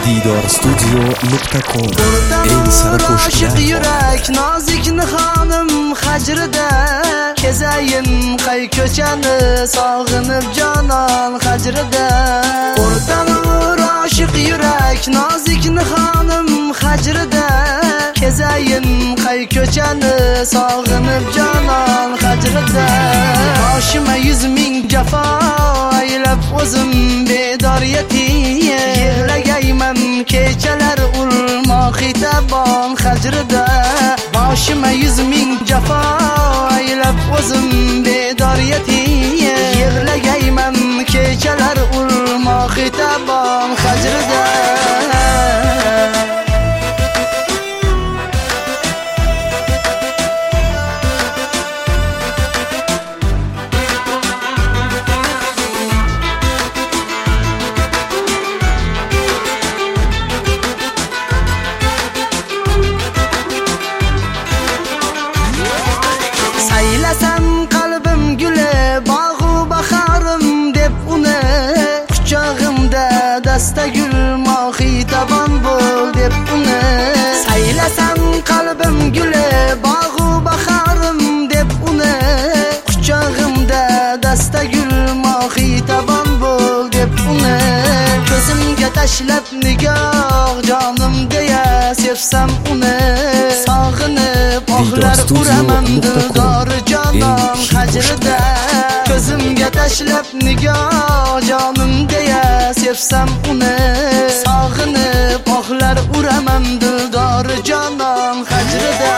Diydorstudio.com eng sara qo'shiqlar yurak nozik xonim hajrida kezayin qay ko'chani sog'inib jonon hajrida o'rtam oshiq yurak nozik xonim hajrida kezayin qay ko'chani sog'inib jonon hajrida boshima 100 ming jafo aylab o'zim bedor yetim yig'lagayman kechalar ulmoqi tabon hajrida boshima 100 ming jafo aylab o'zim bedor yetim yig'lagayman kechalar ulmoqi tabon hajrida saylasam qalbim guli bog'u baharim deb uni quchog'imda dasta gul mohi tabon bo'l deb uni saylasam qalbim guli bog'u baharim deb uni quchog'imda dasta gul mohi tabon bo'l deb uni ko'zimga tashlab nigoh jonim deya sevsam uni sog'inib oxlar uraman dildori jonon hajrida ko'zimga tashlab nigoh jonim deya sevsam uni sog'inib oxlar uraman dildori jonon hajrida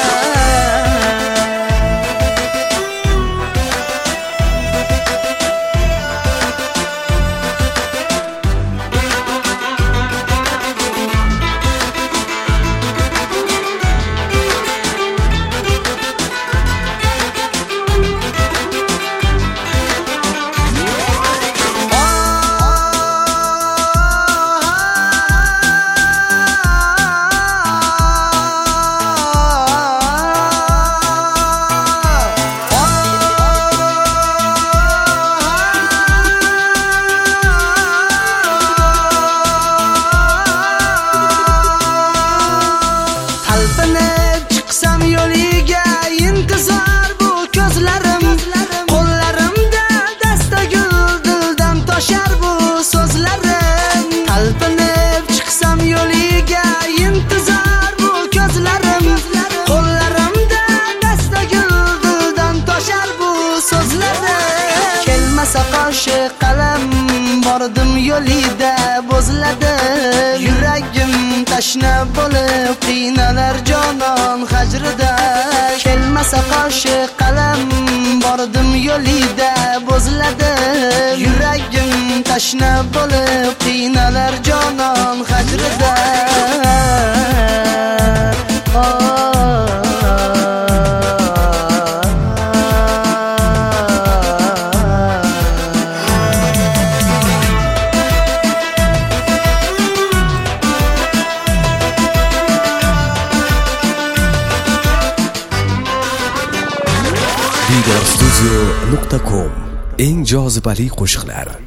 chiqsam yo'liga intizor bu ko'zlarim qo'llarimda dasta gul dildan toshar bu so'zlarim talpinib chiqsam yo'liga intizor bu ko'zlarim qo'llarimda dasta gul dildan toshar bu so'zlarim kelmasa qoshi qalam bordim yo'lida bo'zladi yuragim tashna bo'lib qiynalar jonon hajrida kelmasa qoshi qalam bordim yo'lida bo'zladi yuragim tashna bo'lib qiynalar jonon hajrida Diydorstudio.com eng jozibali qo'shiqlar.